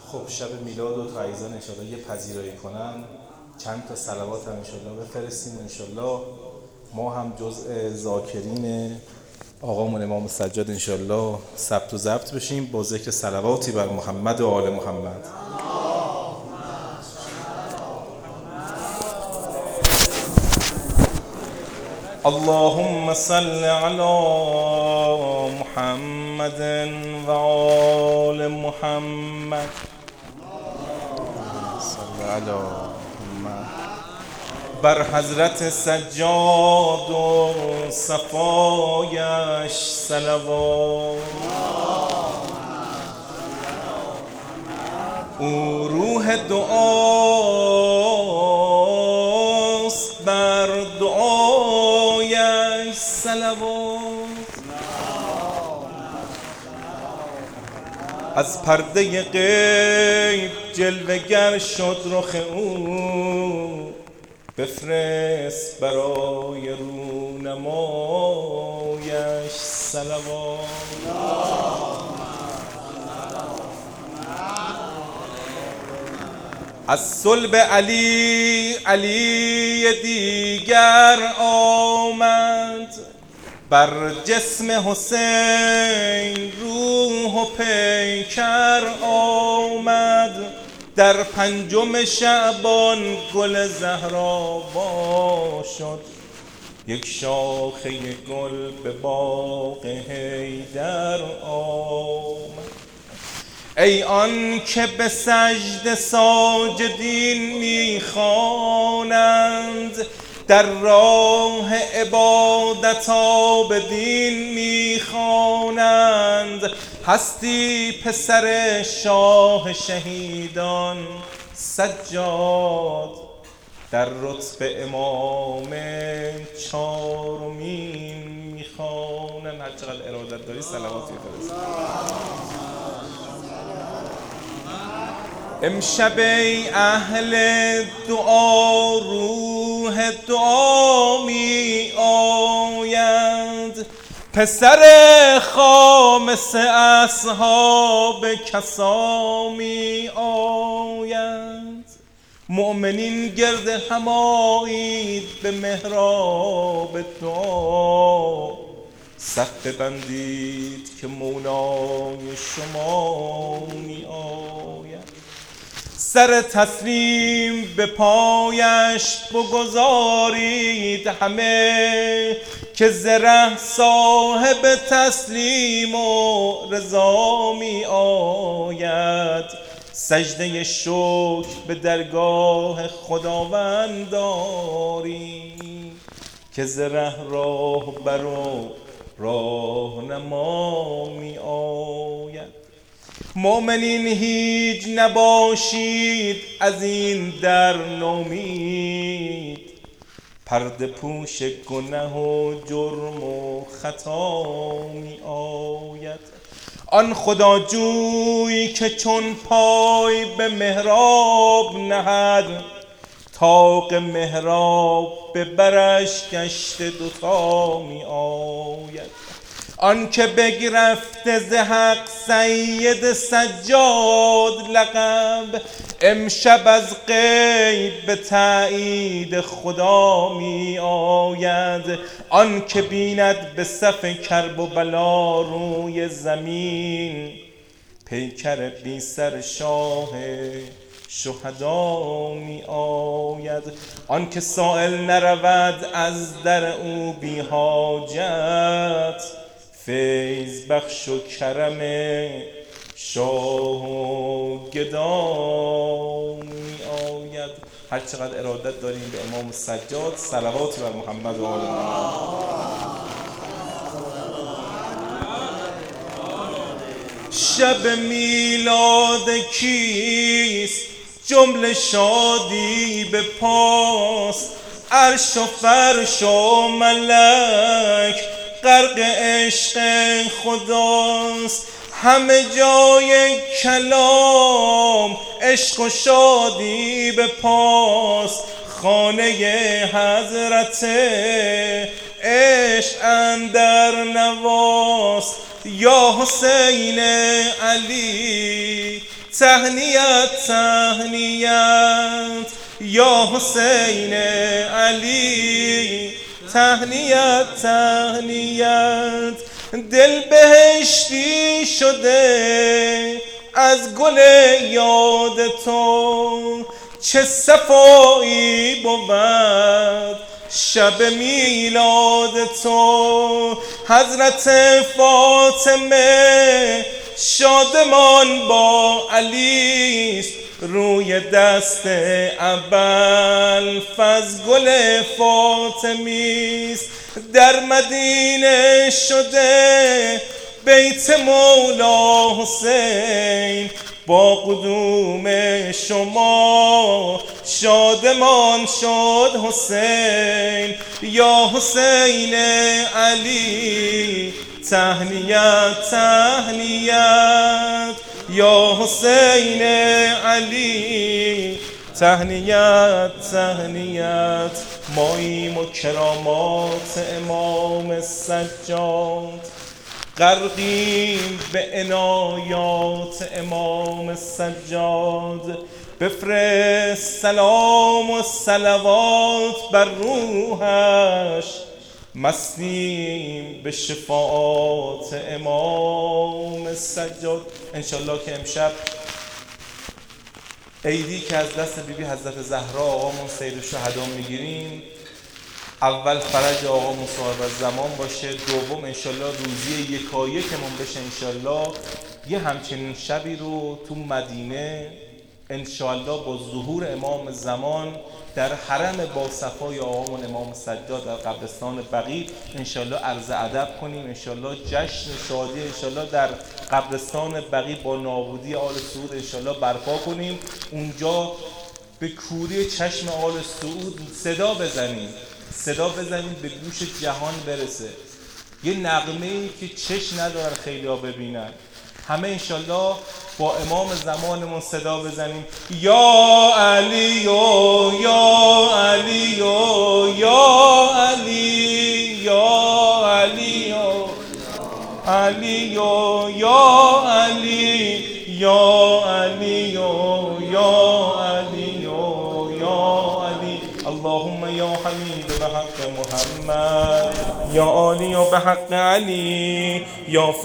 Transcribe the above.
خب شب میلاد و تعییزان انشالله یه پذیرایی کنن، چند تا صلوات هم انشالله بفرستیم، انشالله ما هم جزء ذاکرین آقامون امام سجاد انشالله ثبت و ضبط بشیم با ذکر صلواتی بر محمد و آل محمد. اللهم صل على محمد و آل محمد. صل علی محمد. بر حضرت سجاد و صفایش صلوات. او روح دعاست، بر دعایش صلوات. از پرده غیب جلوه گر شد رخ او، بفرست برای رونمایش صلوات. از صلب علی دیگر آمد، بر جسم حسین روح و پیکر آمد. در پنجم شعبان گل زهرآوا شد، یک شاخه گل به باغ حیدر آمد. ای آن که به سجده ساجدین میخوانند، در راه عبادت عابدین میخوانند. هستی پسر شاه شهیدان سجاد، در رتبه امام چارمین میخوانند. هر چقدر ارادت داری صلواتی بفرست. امشب ای اهل دعا روح دعا می آید، پسر خامس اصحاب کسا می آید. مؤمنین گرد هم آیید به محراب دعا، صف ببندید که مولای شما می آید. سر تسلیم به پایش بگذارید همه، که زره صاحب تسلیم و رضا می آید. سجده شکر به درگاه خداوند داریم، که زره راه بر و راهنما می آید. مؤمنین هیچ نباشید از این در نومید، پرده پوش گناه و جرم و خطا می آید. آن خداجوی که چون پای به محراب نهد، طاق محراب به برش گشت دوتا می آید. آن که بگرفته ز حق سید سجاد لقب، امشب از غیب به تأیید خدا می آید. آن که بیند به صف کرب و بلا روی زمین، پیکر بی سر شاه شهدا می آید. آن که سائل نرود از در او بی حاجت، فیض بخش و کرم شاه و گدا می آید. هر چقدر ارادت داریم به امام سجاد صلواتی بر محمد و آل محمد. شب میلاد کیست جمله شادی به پاست، عرش و فرش و ملک غرق عشق خداست. همه جای کلام عشق و شادی به پاست، خانه حضرت عشق اندر نواست. یا حسین علی تهنیت تهنیت یا حسین علی، تهنیت تهنیت. دل بهشتی شده از گل یاد تو، چه صفایی بود شب میلاد تو. حضرت فاطمه شادمان با علیست، روی دست ابوالفضل گل فاطمیست. در مدینه شده بیت مولا حسین، با قدوم شما شادمان شد حسین. یا حسین علی تهنیت تهنیت، یا حسین علی تهنیت تهنیت. ماییم و کرامات امام سجاد، غرقیم به عنایات امام سجاد. بفرست سلام و صلوات بر روحش، مستیم به شفاعات امام سجاد. انشالله که امشب عیدی که از دست بیبی حضرت زهرا آقامون سید الشهدا میگیریم، اول فرج آقامون صاحب الزمان باشه، دوم انشالله روزی یکایکمون بشه انشالله. یه همچنین شبی رو تو مدینه انشالله با ظهور امام زمان در حرم با صفای آقامون امام سجاد در قبرستان بقیع انشالله عرض ادب کنیم، انشالله جشن شادی انشالله در قبرستان بقیع با نابودی آل سعود انشالله برپا کنیم. اونجا به کوری چشم آل سعود صدا بزنیم به گوش جهان برسه، یه نغمه‌ای که چشم ندارن خیلی ها ببینن. همه انشالله با امام زمانمون صدا بزنیم یا علی و یا علی و یا علی یا علی و علی و یا علی یا علی و یا علی و یا علی. اللهم یا حمید به حق محمد، یا علی و به حق علی، یا